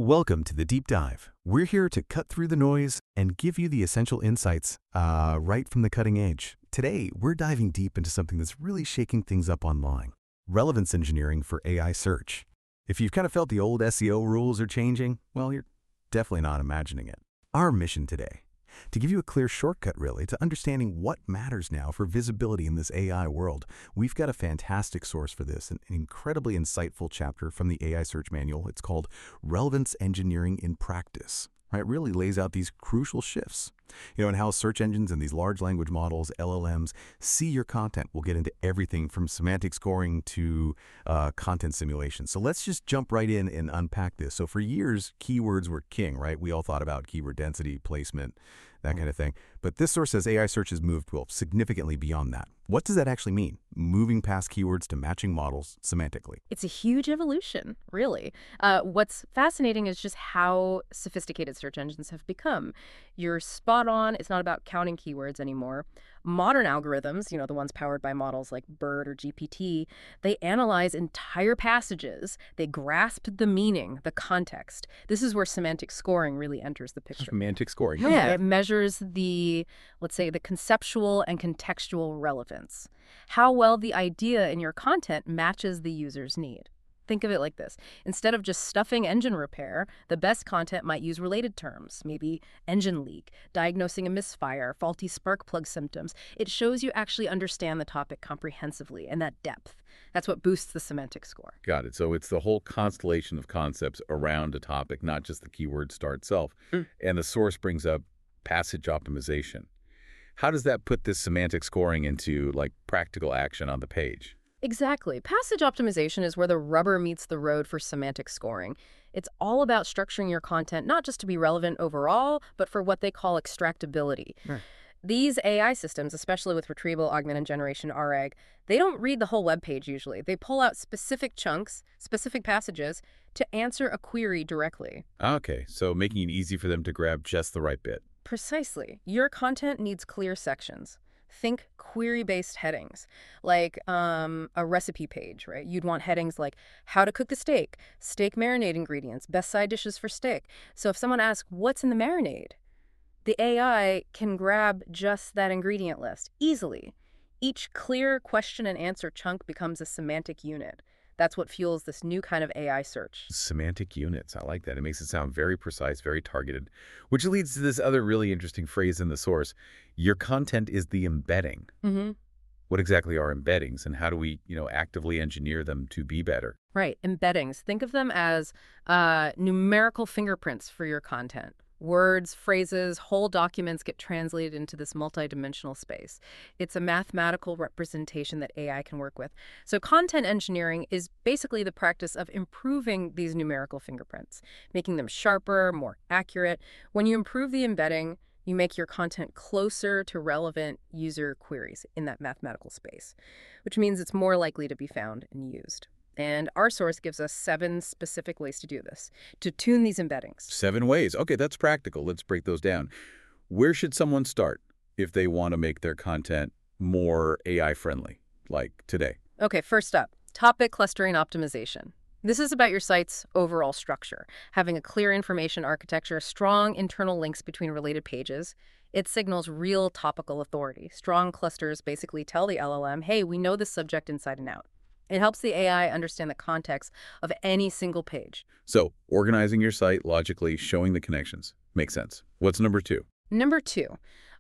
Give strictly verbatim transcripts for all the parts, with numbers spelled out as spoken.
Welcome to the Deep Dive. We're here to cut through the noise and give you the essential insights uh, right from the cutting edge. Today, we're diving deep into something that's really shaking things up online, relevance engineering for A I search. If you've kind of felt the old S E O rules are changing, well, you're definitely not imagining it. Our mission today, to give you a clear shortcut really to understanding what matters now for visibility in this A I world. We've got a fantastic source for this, an incredibly insightful chapter from the A I Search Manual. It's called Relevance Engineering in Practice. Right? It really lays out these crucial shifts, you know, and how search engines and these large language models, L L Ms, see your content. We'll get into everything from semantic scoring to uh, content simulation. So let's just jump right in and unpack this. So for years, keywords were king, right? We all thought about keyword density, placement, that kind of thing. But this source says A I search has moved, well, significantly beyond that. What does that actually mean? Moving past keywords to matching models semantically. It's a huge evolution, really. Uh, what's fascinating is just how sophisticated search engines have become. You're spot on. It's not about counting keywords anymore. Modern algorithms, you know, the ones powered by models like BERT or G P T, they analyze entire passages. They grasp the meaning, the context. This is where semantic scoring really enters the picture. Semantic scoring. Yeah, it measures the, let's say, the conceptual and contextual relevance. How well the idea in your content matches the user's need. Think of it like this. Instead of just stuffing engine repair, the best content might use related terms, maybe engine leak, diagnosing a misfire, faulty spark plug symptoms. It shows you actually understand the topic comprehensively and that depth. That's what boosts the semantic score. Got it. So it's the whole constellation of concepts around a topic, not just the keyword star itself. Mm. And the source brings up passage optimization. How does that put this semantic scoring into like practical action on the page? Exactly. Passage optimization is where the rubber meets the road for semantic scoring. It's all about structuring your content not just to be relevant overall, but for what they call extractability. Right. These A I systems, especially with retrieval augmented generation R A G, they don't read the whole web page usually. They pull out specific chunks, specific passages, to answer a query directly. Okay, so making it easy for them to grab just the right bit. Precisely. Your content needs clear sections. Think query-based headings, like um, a recipe page, right? You'd want headings like how to cook a steak, steak marinade ingredients, best side dishes for steak. So if someone asks, what's in the marinade? The A I can grab just that ingredient list easily. Each clear question and answer chunk becomes a semantic unit. That's what fuels this new kind of A I search. Semantic units. I like that. It makes it sound very precise, very targeted, which leads to this other really interesting phrase in the source. Your content is the embedding. Mm-hmm. What exactly are embeddings, and how do we, you know, actively engineer them to be better? Right. Embeddings. Think of them as uh, numerical fingerprints for your content. Words, phrases, whole documents get translated into this multidimensional space. It's a mathematical representation that A I can work with. So content engineering is basically the practice of improving these numerical fingerprints, making them sharper, more accurate. When you improve the embedding, you make your content closer to relevant user queries in that mathematical space, which means it's more likely to be found and used. And our source gives us seven specific ways to do this, to tune these embeddings. Seven ways. Okay, that's practical. Let's break those down. Where should someone start if they want to make their content more A I-friendly, like today? Okay, first up, topic clustering optimization. This is about your site's overall structure, having a clear information architecture, strong internal links between related pages. It signals real topical authority. Strong clusters basically tell the L L M, hey, we know this subject inside and out. It helps the A I understand the context of any single page. So organizing your site logically, showing the connections. Makes sense. What's number two? Number two,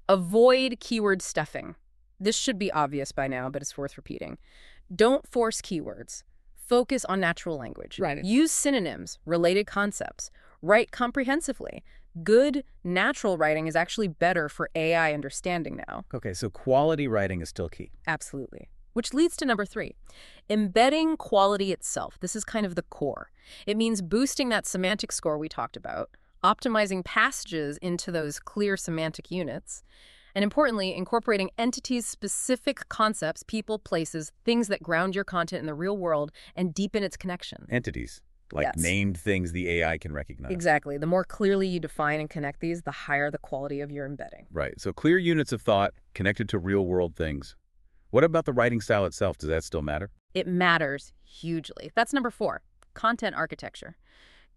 avoid keyword stuffing. This should be obvious by now, but it's worth repeating. Don't force keywords. Focus on natural language. Right. Use synonyms, related concepts. Write comprehensively. Good natural writing is actually better for A I understanding now. Okay, so quality writing is still key. Absolutely. Which leads to number three, embedding quality itself. This is kind of the core. It means boosting that semantic score we talked about, optimizing passages into those clear semantic units, and importantly, incorporating entities-specific concepts, people, places, things that ground your content in the real world and deepen its connection. Entities, like Yes. named things the A I can recognize. Exactly. The more clearly you define and connect these, the higher the quality of your embedding. Right. So clear units of thought connected to real-world things. What about the writing style itself? Does that still matter? It matters hugely. That's number four, content architecture.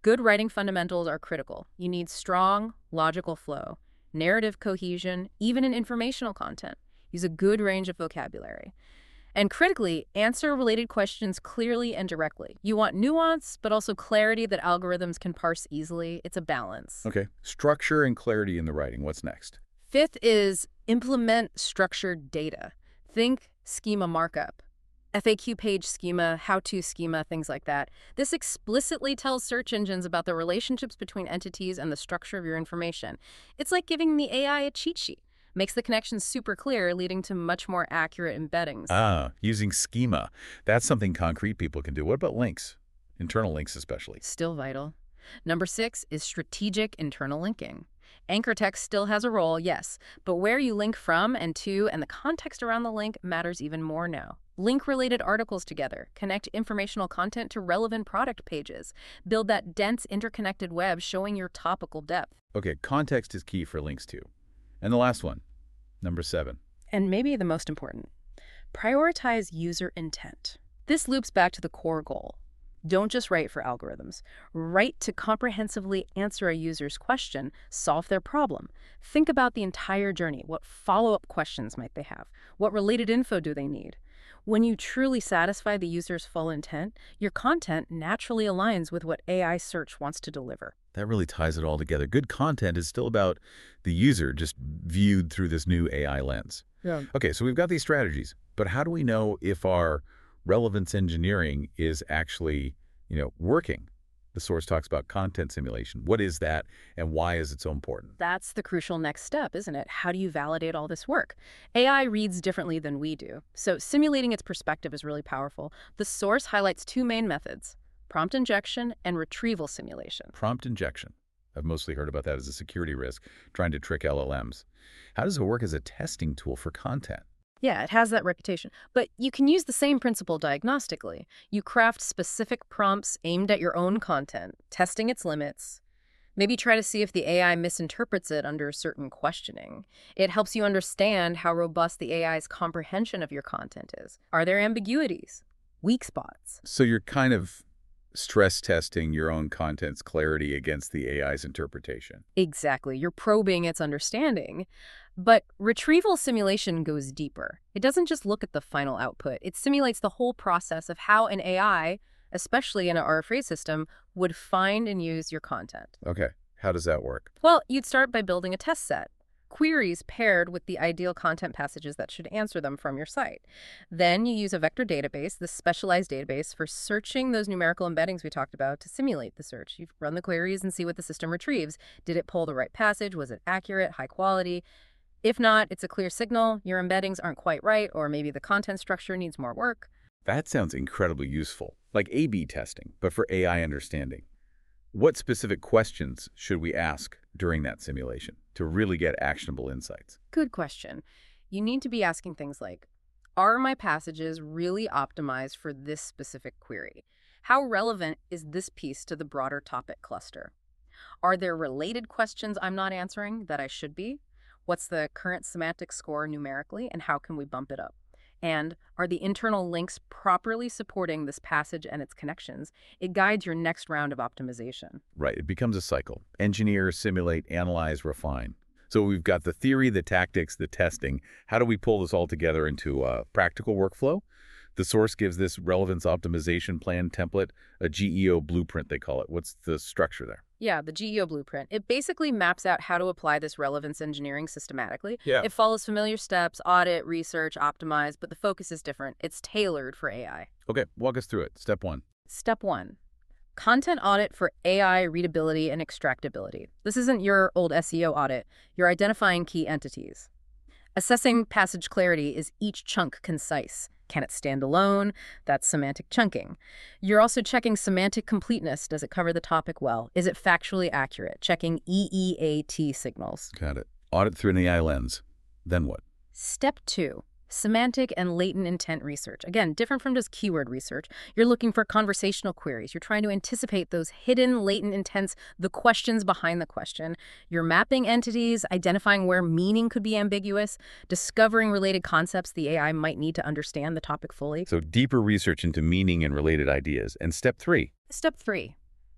Good writing fundamentals are critical. You need strong, logical flow, narrative cohesion, even in informational content. Use a good range of vocabulary. And critically, answer related questions clearly and directly. You want nuance, but also clarity that algorithms can parse easily. It's a balance. Okay. Structure and clarity in the writing. What's next? Fifth is implement structured data. Think schema markup, F A Q page schema, how-to schema, things like that. This explicitly tells search engines about the relationships between entities and the structure of your information. It's like giving the A I a cheat sheet. Makes the connections super clear, leading to much more accurate embeddings. Ah, using schema. That's something concrete people can do. What about links? Internal links especially. Still vital. Number six is strategic internal linking. Anchor text still has a role, yes, but where you link from and to and the context around the link matters even more now. Link related articles together, connect informational content to relevant product pages, build that dense interconnected web showing your topical depth. Okay, context is key for links too. And the last one, number seven. And maybe the most important, prioritize user intent. This loops back to the core goal. Don't just write for algorithms. Write to comprehensively answer a user's question, solve their problem. Think about the entire journey. What follow-up questions might they have? What related info do they need? When you truly satisfy the user's full intent, your content naturally aligns with what A I search wants to deliver. That really ties it all together. Good content is still about the user, just viewed through this new A I lens. Yeah. Okay, so we've got these strategies, but how do we know if our relevance engineering is actually, you know, working? The source talks about content simulation. What is that, and why is it so important? That's the crucial next step, isn't it? How do you validate all this work? A I reads differently than we do, so simulating its perspective is really powerful. The source highlights two main methods: prompt injection and retrieval simulation. Prompt injection. I've mostly heard about that as a security risk, trying to trick L L Ms. How does it work as a testing tool for content? Yeah, it has that reputation. But you can use the same principle diagnostically. You craft specific prompts aimed at your own content, testing its limits. Maybe try to see if the A I misinterprets it under certain questioning. It helps you understand how robust the A I's comprehension of your content is. Are there ambiguities? Weak spots? So you're kind of stress testing your own content's clarity against the A I's interpretation. Exactly. You're probing its understanding. But retrieval simulation goes deeper. It doesn't just look at the final output. It simulates the whole process of how an A I, especially in an R F A system, would find and use your content. Okay, how does that work? Well, you'd start by building a test set. Queries paired with the ideal content passages that should answer them from your site. Then you use a vector database, this specialized database, for searching those numerical embeddings we talked about to simulate the search. You run the queries and see what the system retrieves. Did it pull the right passage? Was it accurate, high quality? If not, it's a clear signal. Your embeddings aren't quite right, or maybe the content structure needs more work. That sounds incredibly useful, like A B testing, but for A I understanding. What specific questions should we ask during that simulation to really get actionable insights? Good question. You need to be asking things like, are my passages really optimized for this specific query? How relevant is this piece to the broader topic cluster? Are there related questions I'm not answering that I should be? What's the current semantic score numerically, and how can we bump it up? And are the internal links properly supporting this passage and its connections? It guides your next round of optimization. Right, it becomes a cycle. Engineer, simulate, analyze, refine. So we've got the theory, the tactics, the testing. How do we pull this all together into a practical workflow? The source gives this relevance optimization plan template, a G E O blueprint, they call it. What's the structure there? Yeah, the G E O blueprint. It basically maps out how to apply this relevance engineering systematically. Yeah. It follows familiar steps: audit, research, optimize, but the focus is different. It's tailored for A I. Okay, walk us through it. Step one. Step one, content audit for A I readability and extractability. This isn't your old S E O audit. You're identifying key entities. Assessing passage clarity. Is each chunk concise? Can it stand alone? That's semantic chunking. You're also checking semantic completeness. Does it cover the topic well? Is it factually accurate? Checking E E A T signals. Got it. Audit through an A I lens. Then what? Step two, semantic and latent intent research. Again, different from just keyword research. You're looking for conversational queries. You're trying to anticipate those hidden latent intents, the questions behind the question. You're mapping entities, identifying where meaning could be ambiguous, discovering related concepts the A I might need to understand the topic fully. So deeper research into meaning and related ideas. And step three. Step three,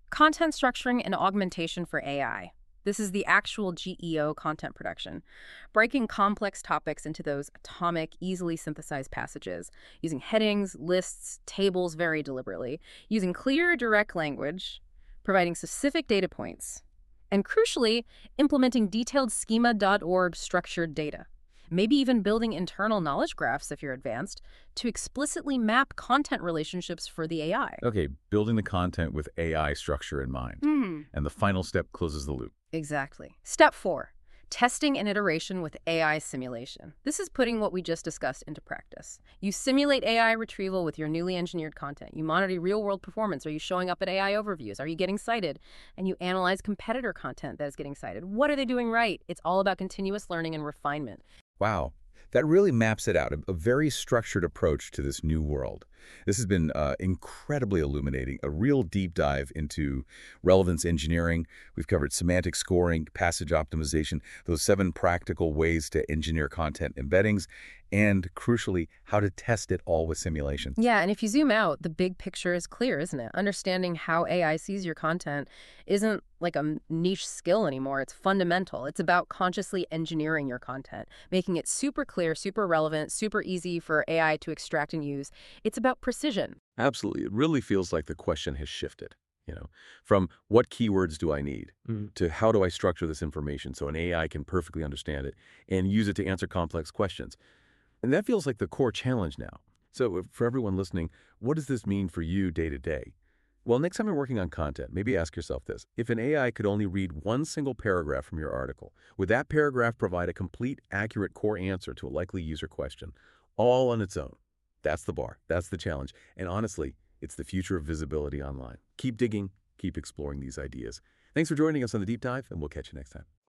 Content structuring and augmentation for A I. This is the actual G E O content production, breaking complex topics into those atomic, easily synthesized passages, using headings, lists, tables very deliberately, using clear, direct language, providing specific data points, and crucially, implementing detailed schema dot org structured data. Maybe even building internal knowledge graphs if you're advanced to explicitly map content relationships for the A I. Okay, building the content with A I structure in mind. Mm. And the final step closes the loop. Exactly. Step four, testing and iteration with A I simulation. This is putting what we just discussed into practice. You simulate A I retrieval with your newly engineered content. You monitor real-world performance. Are you showing up at A I overviews? Are you getting cited? And you analyze competitor content that is getting cited. What are they doing right? It's all about continuous learning and refinement. Wow. That really maps it out, a, a very structured approach to this new world. This has been uh, incredibly illuminating, a real deep dive into relevance engineering. We've covered semantic scoring, passage optimization, those seven practical ways to engineer content embeddings, and crucially, how to test it all with simulations. Yeah, and if you zoom out, the big picture is clear, isn't it? Understanding how A I sees your content isn't like a niche skill anymore. It's fundamental. It's about consciously engineering your content, making it super clear, super relevant, super easy for A I to extract and use. It's about precision. Absolutely. It really feels like the question has shifted, you know, from what keywords do I need Mm. to how do I structure this information so an A I can perfectly understand it and use it to answer complex questions. And that feels like the core challenge now. So for everyone listening, what does this mean for you day to day? Well, next time you're working on content, maybe ask yourself this. If an A I could only read one single paragraph from your article, would that paragraph provide a complete, accurate core answer to a likely user question, all on its own? That's the bar. That's the challenge. And honestly, it's the future of visibility online. Keep digging, keep exploring these ideas. Thanks for joining us on The Deep Dive, and we'll catch you next time.